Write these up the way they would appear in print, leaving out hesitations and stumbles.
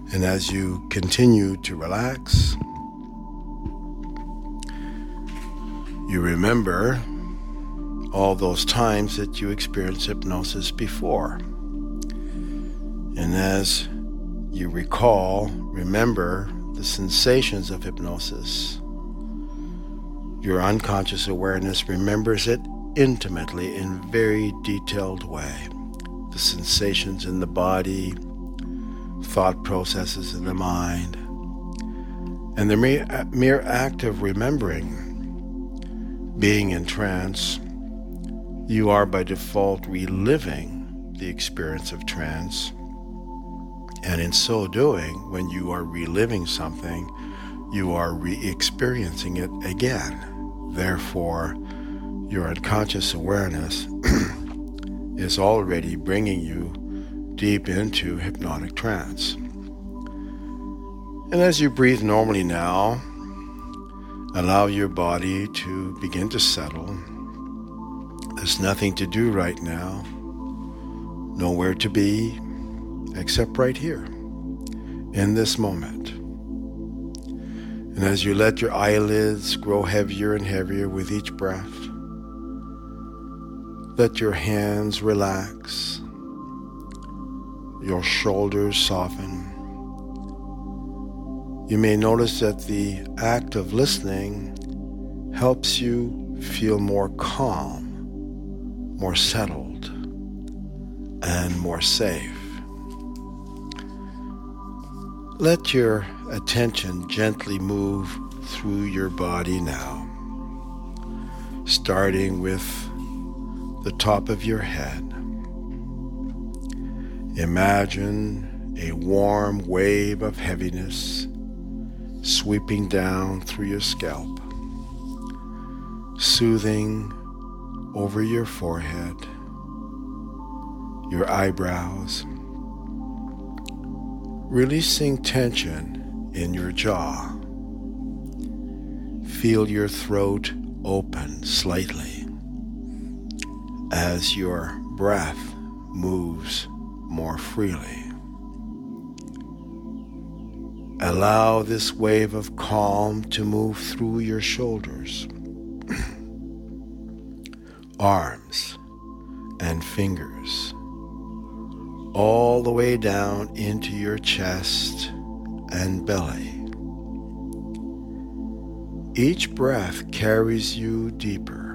And as you continue to relax, you remember all those times that you experienced hypnosis before. And as you remember the sensations of hypnosis, your unconscious awareness remembers it intimately in a very detailed way. The sensations in the body, thought processes in the mind, and the mere act of remembering being in trance, you are by default reliving the experience of trance. And in so doing, when you are reliving something, you are re-experiencing it again. Therefore, your unconscious awareness is already bringing you deep into hypnotic trance. And as you breathe normally now, allow your body to begin to settle. There's nothing to do right now, nowhere to be, except right here, in this moment. And as you let your eyelids grow heavier and heavier with each breath, let your hands relax, your shoulders soften. You may notice that the act of listening helps you feel more calm, more settled, and more safe. Let your attention gently move through your body now, starting with the top of your head. Imagine a warm wave of heaviness sweeping down through your scalp, soothing over your forehead, your eyebrows, releasing tension in your jaw. Feel your throat open slightly as your breath moves more freely. Allow this wave of calm to move through your shoulders, arms, and fingers, all the way down into your chest and belly. Each breath carries you deeper.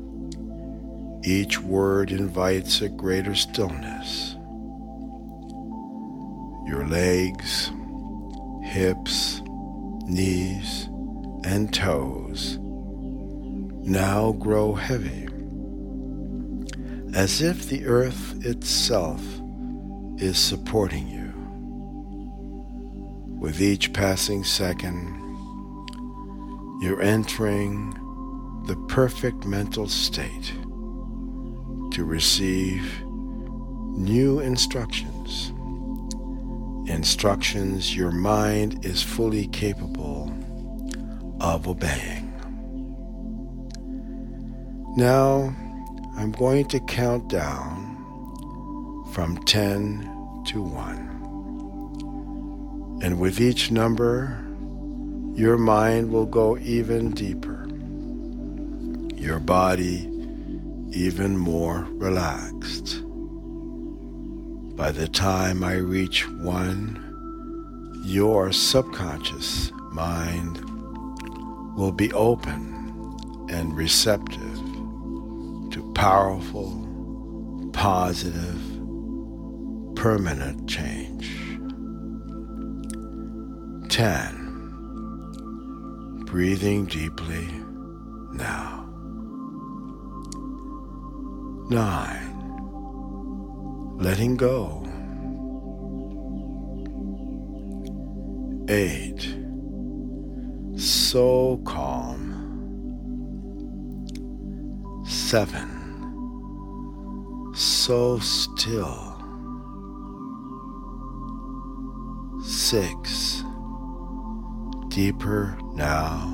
Each word invites a greater stillness. Your legs, hips, knees, and toes now grow heavy, as if the earth itself is supporting you. With each passing second, you're entering the perfect mental state to receive new instructions your mind is fully capable of obeying. Now, I'm going to count down from 10 to 1. And with each number, your mind will go even deeper, your body even more relaxed. By the time I reach 1, your subconscious mind will be open and receptive to powerful, positive, permanent change. 10. Breathing deeply now. 9. Letting go. 8. So calm. 7. So still. 6. Deeper now.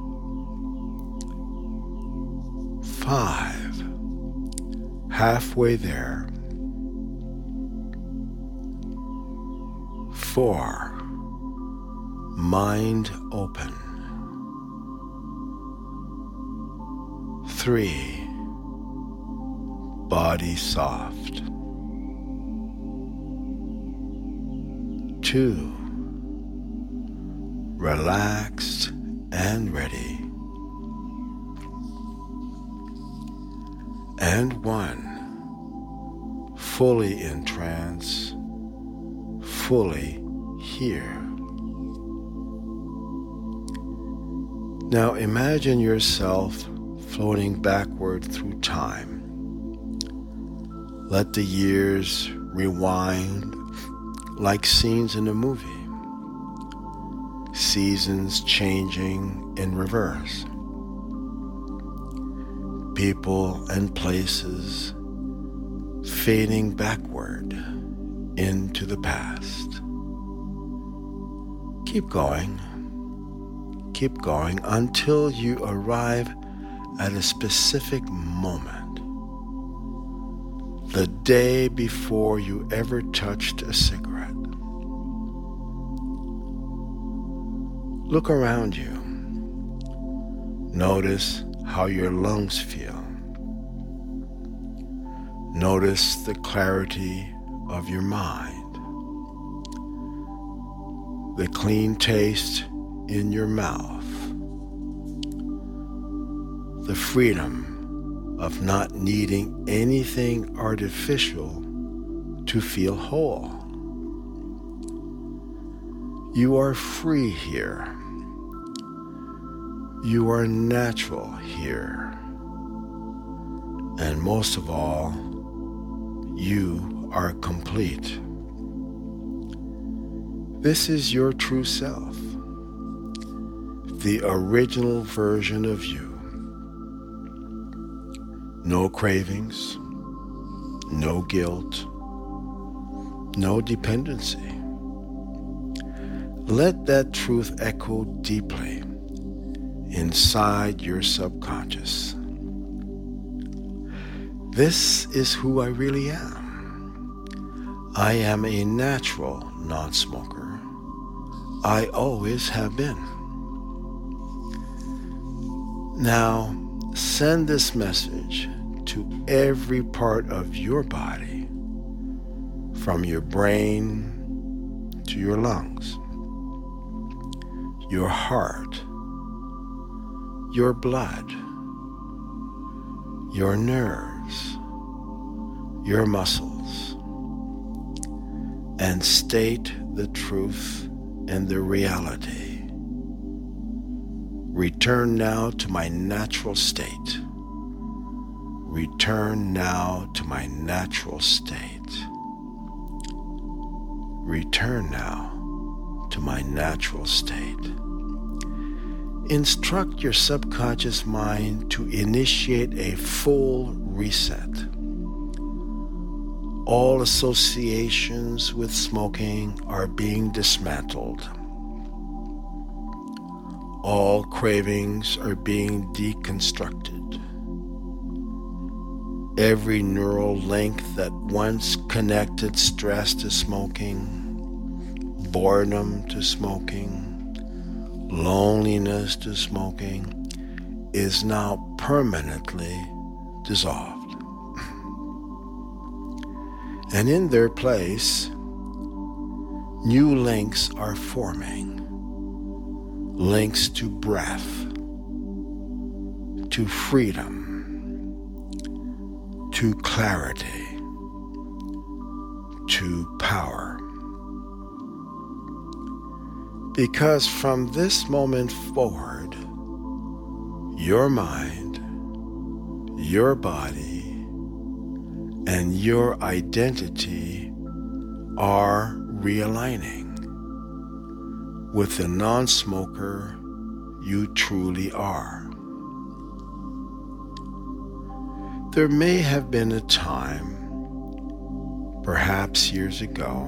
5. Halfway there. 4. mind open. 3, body soft. 2, relaxed and ready. And 1, fully in trance, fully here. Now imagine yourself floating backward through time. Let the years rewind like scenes in a movie. Seasons changing in reverse. People and places fading backward into the past. Keep going until you arrive at a specific moment. The day before you ever touched a cigarette. Look around you. Notice how your lungs feel. Notice the clarity of your mind. The clean taste in your mouth. The freedom of not needing anything artificial to feel whole. You are free here. You are natural here. And most of all, you are complete. This is your true self, the original version of you. No cravings, no guilt, no dependency. Let that truth echo deeply inside your subconscious. This is who I really am. I am a natural non-smoker. I always have been. Now, send this message to every part of your body, from your brain to your lungs, your heart, your blood, your nerves, your muscles, and state the truth and the reality. Return now to my natural state. Return now to my natural state. Return now to my natural state. Instruct your subconscious mind to initiate a full reset. All associations with smoking are being dismantled. All cravings are being deconstructed. Every neural link that once connected stress to smoking, boredom to smoking, loneliness to smoking, is now permanently dissolved. And in their place, new links are forming. Links to breath, to freedom, to clarity, to power. Because from this moment forward, your mind, your body, and your identity are realigning with the non-smoker you truly are. There may have been a time, perhaps years ago,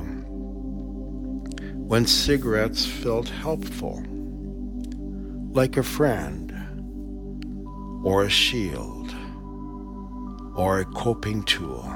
when cigarettes felt helpful, like a friend, or a shield, or a coping tool,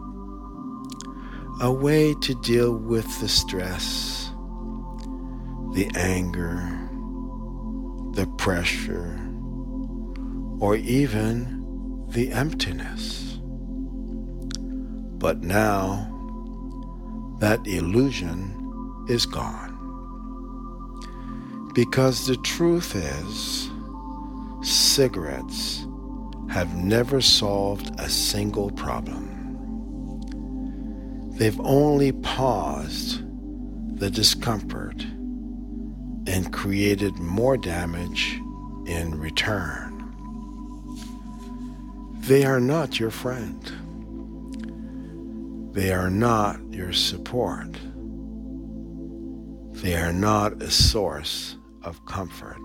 a way to deal with the stress, the anger, the pressure, or even the emptiness. But now, that illusion is gone. Because the truth is, cigarettes have never solved a single problem. They've only paused the discomfort and created more damage in return. They are not your friend. They are not your support. They are not a source of comfort.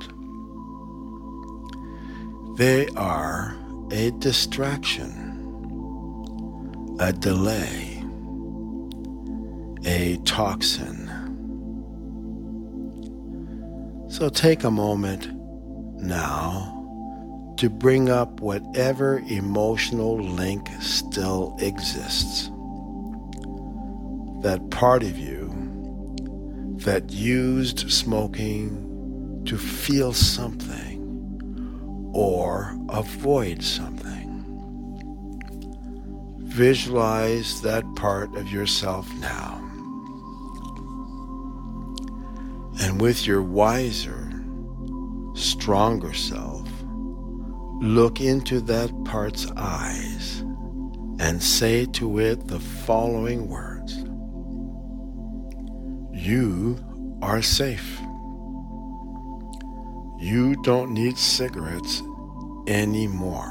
They are a distraction, a delay, a toxin. So take a moment now to bring up whatever emotional link still exists. That part of you that used smoking to feel something or avoid something. Visualize that part of yourself now. And with your wiser, stronger self, look into that part's eyes and say to it the following words. You are safe. You don't need cigarettes anymore.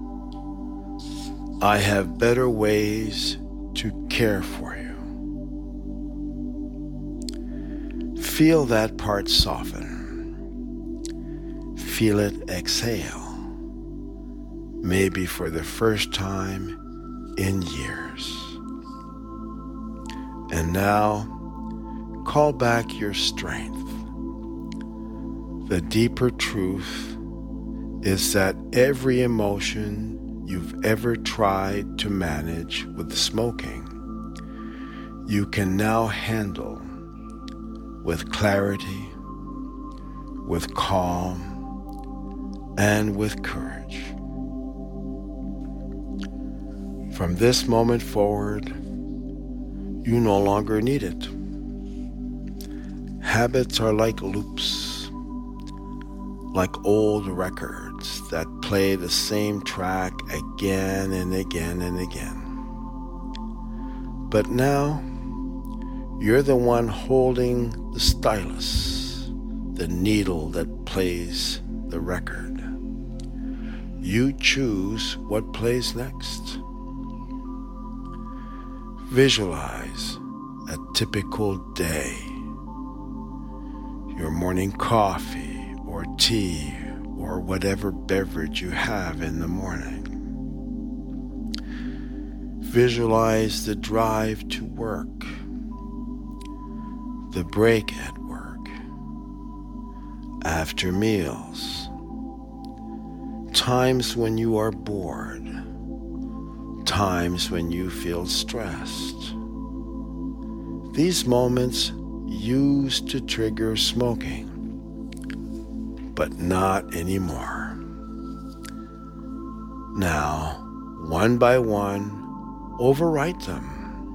I have better ways to care for you. Feel that part soften. Feel it exhale, maybe for the first time in years. And now, call back your strength. The deeper truth is that every emotion you've ever tried to manage with smoking, you can now handle with clarity, with calm, and with courage. From this moment forward, you no longer need it. Habits are like loops, like old records that play the same track again and again and again. But now, you're the one holding the stylus, the needle that plays the record. You choose what plays next. Visualize a typical day. Your morning coffee or tea or whatever beverage you have in the morning. Visualize the drive to work, the break at work, after meals, times when you are bored, times when you feel stressed. These moments used to trigger smoking, but not anymore. Now, one by one, overwrite them.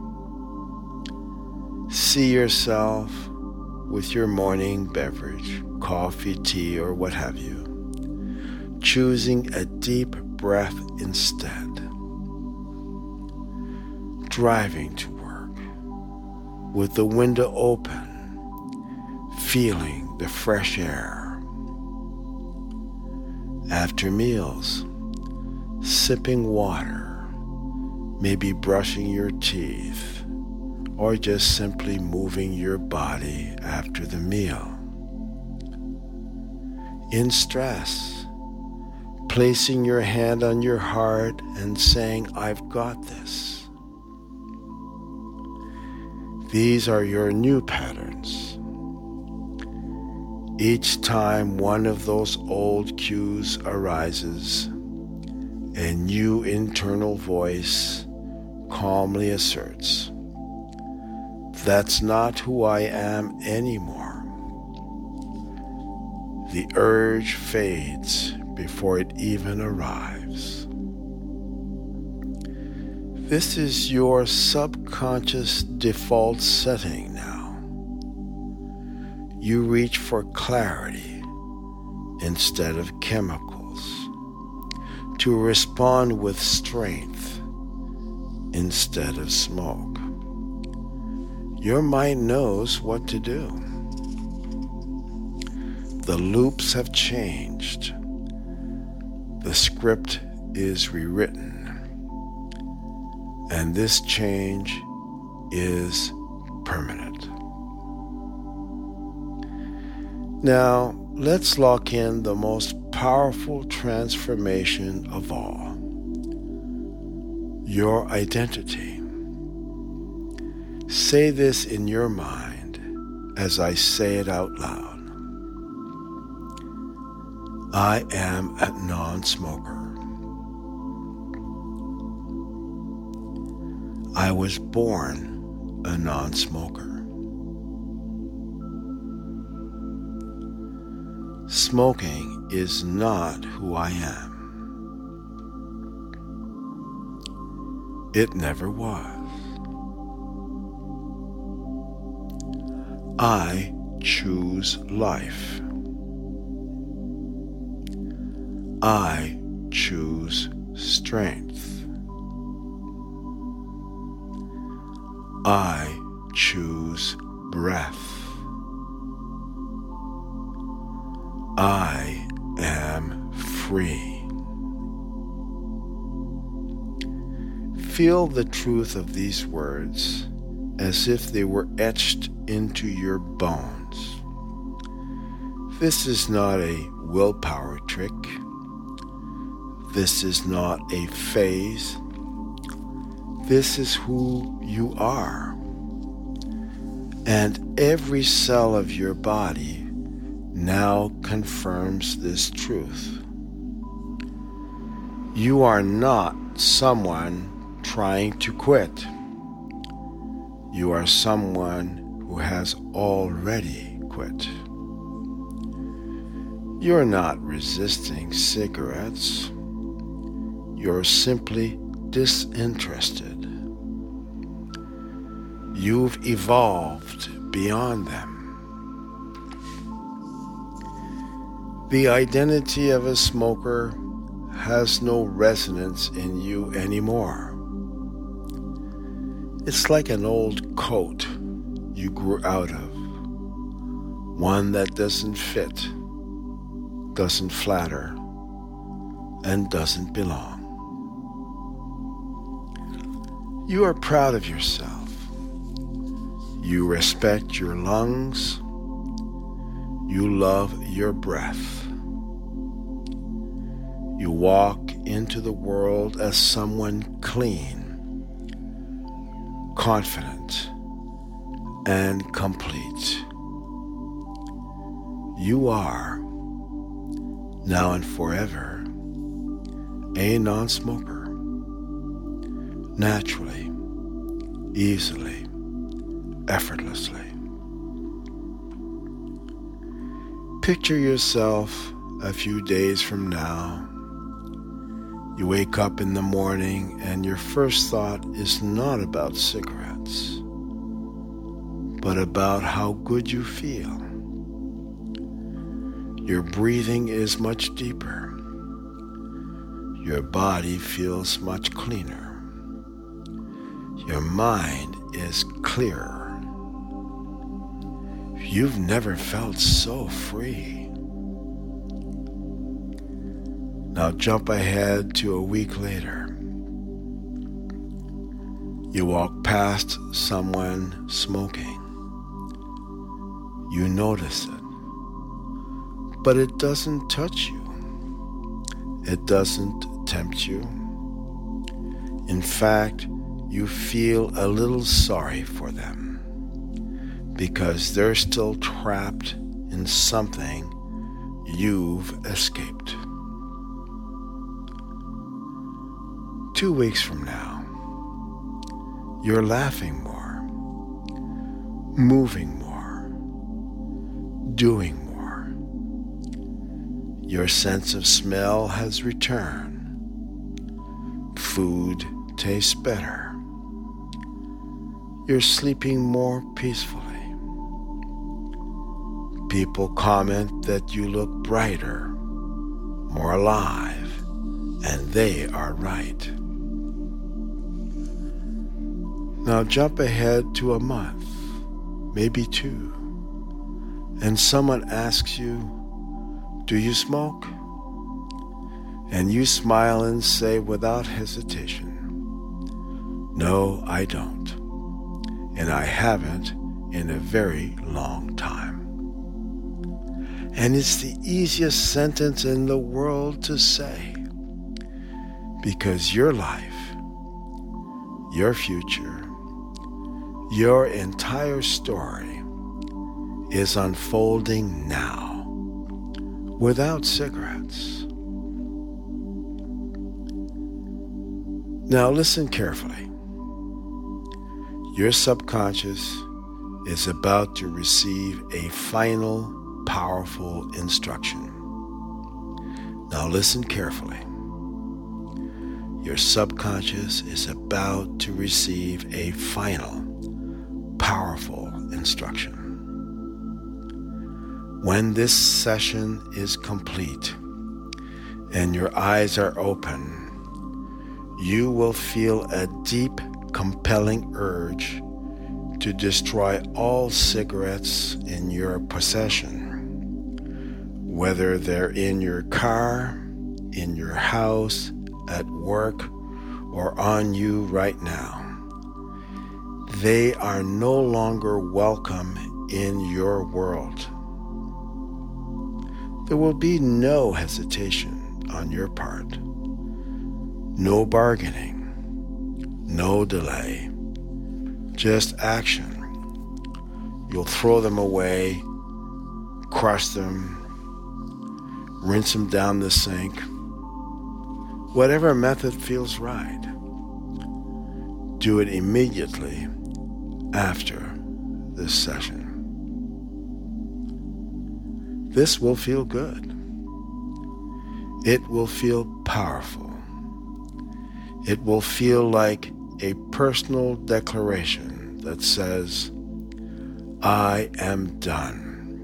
See yourself with your morning beverage, coffee, tea, or what have you, choosing a deep breath instead. Driving to work with the window open, feeling the fresh air. After meals, sipping water, maybe brushing your teeth, or just simply moving your body after the meal. In stress, placing your hand on your heart and saying, I've got this. These are your new patterns. Each time one of those old cues arises, a new internal voice calmly asserts, that's not who I am anymore. The urge fades before it even arrives. This is your subconscious default setting now. You reach for clarity instead of chemicals, to respond with strength instead of smoke. Your mind knows what to do. The loops have changed. The script is rewritten. And this change is permanent. Now, let's lock in the most powerful transformation of all: your identity. Say this in your mind as I say it out loud. I am a non-smoker. I was born a non-smoker. Smoking is not who I am. It never was. I choose life. I choose strength. I choose breath. I am free. Feel the truth of these words as if they were etched into your bones. This is not a willpower trick. This is not a phase. This is who you are. And every cell of your body now confirms this truth. You are not someone trying to quit. You are someone who has already quit. You're not resisting cigarettes. You're simply disinterested. You've evolved beyond them. The identity of a smoker has no resonance in you anymore. It's like an old coat you grew out of, one that doesn't fit, doesn't flatter, and doesn't belong. You are proud of yourself. You respect your lungs. You love your breath. You walk into the world as someone clean, confident, and complete. You are, now and forever, a non-smoker. Naturally, easily, effortlessly. Picture yourself a few days from now. You wake up in the morning and your first thought is not about cigarettes, but about how good you feel. Your breathing is much deeper. Your body feels much cleaner. Your mind is clearer. You've never felt so free. Now jump ahead to a week later. You walk past someone smoking. You notice it, but it doesn't touch you. It doesn't tempt you. In fact, you feel a little sorry for them because they're still trapped in something you've escaped. 2 weeks from now, you're laughing more, moving more, doing more, Your sense of smell has returned. Food tastes better. You're sleeping more peacefully. People comment that you look brighter, more alive, and they are right. Now jump ahead to a month, maybe 2, and someone asks you, "Do you smoke?" And you smile and say without hesitation, "No, I don't. And I haven't in a very long time." And it's the easiest sentence in the world to say, because your life, your future, your entire story is unfolding now without cigarettes. Now listen carefully. Your subconscious is about to receive a final, powerful instruction. Now listen carefully. Your subconscious is about to receive a final, powerful instruction. When this session is complete and your eyes are open, you will feel a deep, compelling urge to destroy all cigarettes in your possession, whether they're in your car, in your house, at work, or on you right now. They are no longer welcome in your world. There will be no hesitation on your part, no bargaining, no delay, just action. You'll throw them away, crush them, rinse them down the sink, whatever method feels right. Do it immediately after this session. This will feel good. It will feel powerful. It will feel like a personal declaration that says, "I am done.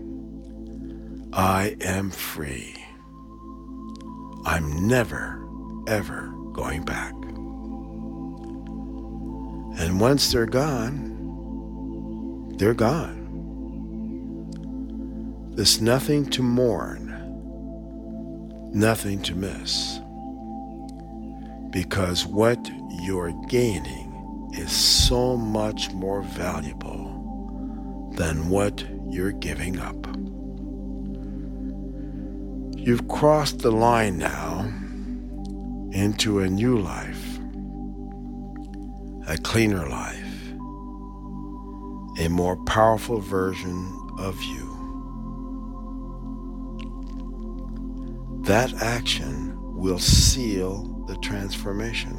I am free. I'm never, ever going back." And once they're gone, they're gone. There's nothing to mourn, nothing to miss, because what you're gaining is so much more valuable than what you're giving up. You've crossed the line now into a new life, a cleaner life, a more powerful version of you. That action will seal the transformation.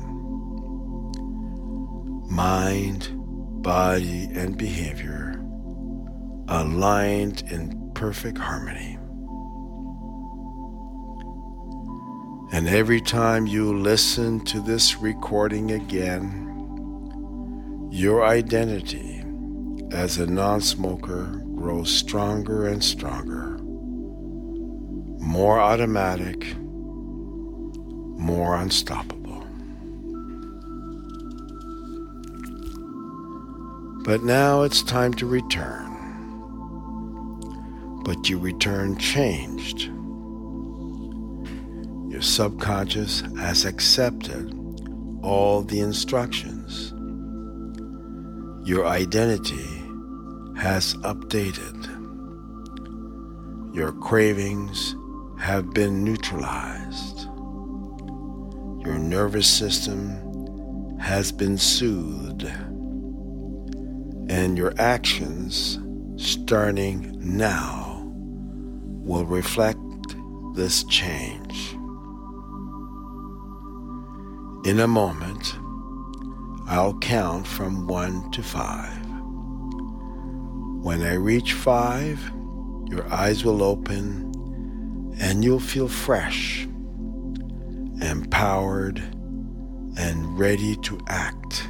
Mind, body, and behavior aligned in perfect harmony. And every time you listen to this recording again, your identity as a non-smoker grows stronger and stronger, more automatic, more unstoppable. But now it's time to return. But you return changed. Your subconscious has accepted all the instructions. Your identity has updated. Your cravings have been neutralized. Your nervous system has been soothed. And your actions, starting now, will reflect this change. In a moment, I'll count from 1 to 5. When I reach 5, your eyes will open and you'll feel fresh, empowered, and ready to act.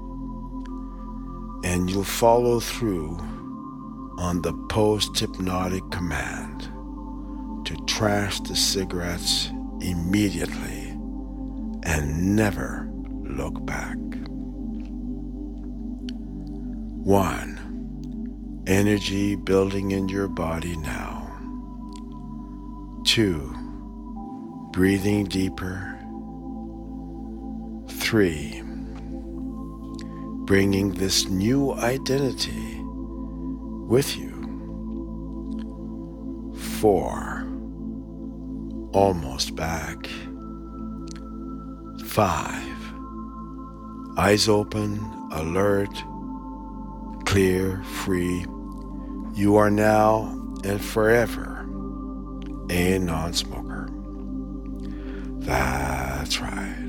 And you'll follow through on the post-hypnotic command to trash the cigarettes immediately and never look back. 1. Energy building in your body now. 2. Breathing deeper. 3. Bringing this new identity with you. 4. Almost back. 5. Eyes open, alert, clear, free. You are now and forever a non-smoker. That's right.